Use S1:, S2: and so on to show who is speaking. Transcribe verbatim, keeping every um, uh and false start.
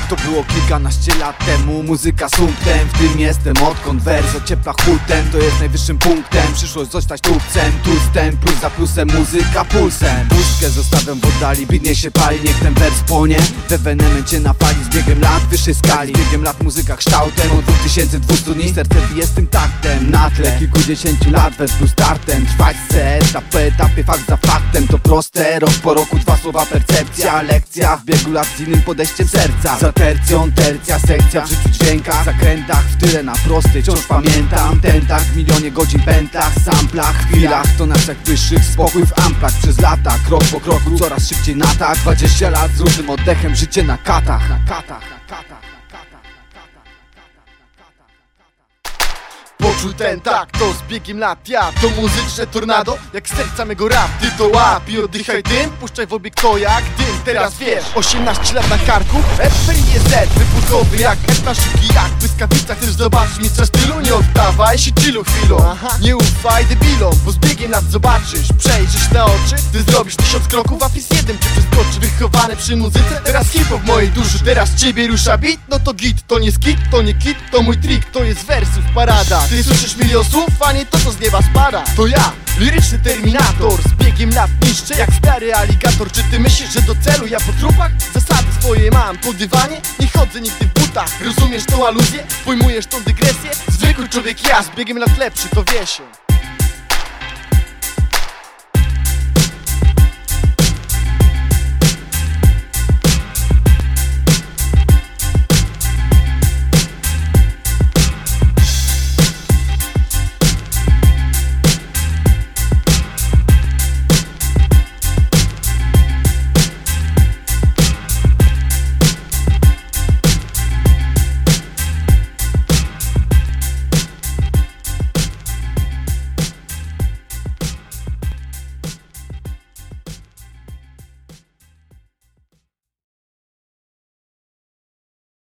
S1: To było kilkanaście lat temu, muzyka sumptem. W tym jestem, odkąd wers ociepla hutem. To jest najwyższym punktem, przyszłość zostać tłupcem. Tłustem, plus za plusem, muzyka pulsem. Pustkę zostawiam w oddali, widnie się pali. Niech ten wers płonie w ewenemencie na fali. Z biegiem lat wyższej skali, z biegiem lat muzyka kształtem. Od dwa tysiące dwieście dni serce bije z tym taktem. Na tle kilkudziesięciu lat wers plus startem. Trwać chce etap po etapie, fakt za faktem. To proste, rok po roku, dwa słowa percepcja. Lekcja w biegu lat z innym podejściem serca. Za tercją, tercja, sekcja w życiu dźwiękach. Zakrętach, w tyle na prostej wciąż pamiętam. Ten tak w milionie godzin pętlach, samplach, chwilach. To nasz jak wyższych spokój w amplach. Przez lata, krok po kroku, coraz szybciej na tak. Dwadzieścia lat z różnym oddechem, życie na katach. Na katach, na katach.
S2: Poczuj ten tak, to z biegiem lat ja. To muzyczne tornado, jak serca mego rap. Ty to łap i oddychaj dym, puszczaj w obieg to jak dym. Teraz wiesz, osiemnaście lat na karku, F P I Z, wybuchowy jak F na szybki jak błyskawica. Chcesz zobaczyć mistrza stylu? Nie oddawaj się chillu chwilą. Aha. Nie ufaj debilom, bo z biegiem lat zobaczysz. Przejrzysz na oczy, ty zrobisz tysiąc kroków, a fis jeden cię przeskoczy. Wychowany przy muzyce, teraz hip-hop w mojej duszy. Teraz ciebie rusza beat, no to git. To nie skit, to nie kit, to mój trik. To jest wersów parada. Ty słyszysz milion słów, a nie to co z nieba spada. To ja, liryczny terminator, z biegiem lat niszczę jak stary aligator. Czy ty myślisz, że do celu ja po trupach? Zasady swoje mam po dywanie, nie chodzę nigdy w butach. Rozumiesz tą aluzję? Pojmujesz tą dygresję? Zwykły człowiek ja, z biegiem lat lepszy, to wie się.